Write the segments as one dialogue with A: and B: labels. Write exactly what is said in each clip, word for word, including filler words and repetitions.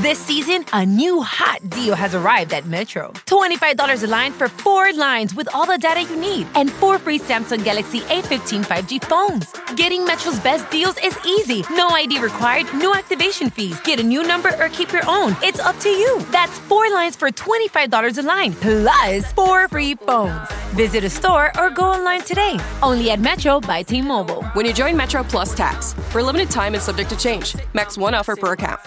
A: This season, a new hot deal has arrived at Metro. twenty-five dollars a line for four lines with all the data you need and four free Samsung Galaxy A fifteen five G phones. Getting Metro's best deals is easy. No I D required, no activation fees. Get a new number or keep your own. It's up to you. That's four lines for twenty-five dollars a line, plus four free phones. Visit a store or go online today. Only at Metro by T-Mobile.
B: When you join Metro Plus Tax. For a limited time and subject to change. Max one offer per account.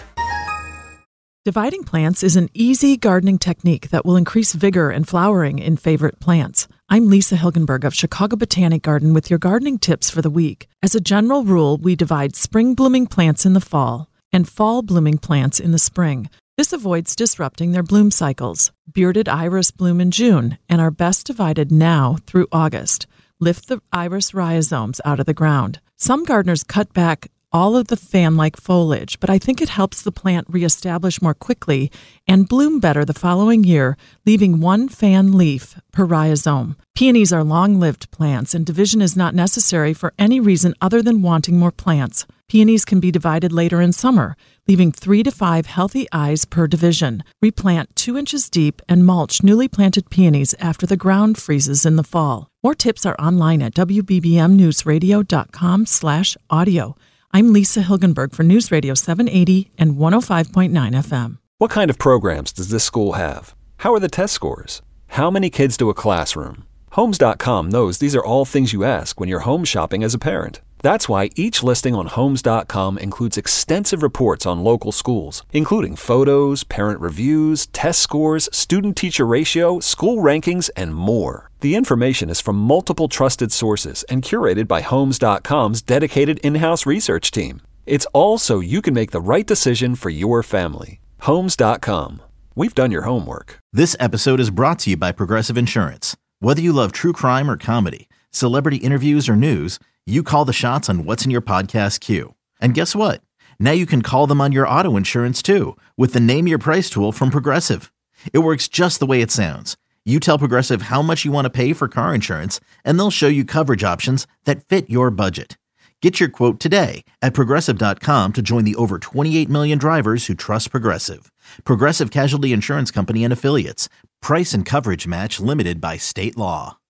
C: Dividing plants is an easy gardening technique that will increase vigor and flowering in favorite plants. I'm Lisa Hilgenberg of Chicago Botanic Garden with your gardening tips for the week. As a general rule, we divide spring-blooming plants in the fall and fall-blooming plants in the spring. This avoids disrupting their bloom cycles. Bearded iris bloom in June and are best divided now through August. Lift the iris rhizomes out of the ground. Some gardeners cut back all of the fan-like foliage, but I think it helps the plant reestablish more quickly and bloom better the following year, leaving one fan leaf per rhizome. Peonies are long-lived plants, and division is not necessary for any reason other than wanting more plants. Peonies can be divided later in summer, leaving three to five healthy eyes per division. Replant two inches deep and mulch newly planted peonies after the ground freezes in the fall. More tips are online at w b b m news radio dot com slash audio. I'm Lisa Hilgenberg for News Radio seven eighty and one oh five point nine F M.
D: What kind of programs does this school have? How are the test scores? How many kids do a classroom? Homes dot com knows these are all things you ask when you're home shopping as a parent. That's why each listing on Homes dot com includes extensive reports on local schools, including photos, parent reviews, test scores, student-teacher ratio, school rankings, and more. The information is from multiple trusted sources and curated by Homes dot com's dedicated in-house research team. It's all so you can make the right decision for your family. Homes dot com. We've done your homework.
E: This episode is brought to you by Progressive Insurance. Whether you love true crime or comedy, celebrity interviews or news, you call the shots on what's in your podcast queue. And guess what? Now you can call them on your auto insurance too with the Name Your Price tool from Progressive. It works just the way it sounds. You tell Progressive how much you want to pay for car insurance, and they'll show you coverage options that fit your budget. Get your quote today at progressive dot com to join the over twenty-eight million drivers who trust Progressive. Progressive Casualty Insurance Company and Affiliates. Price and coverage match limited by state law.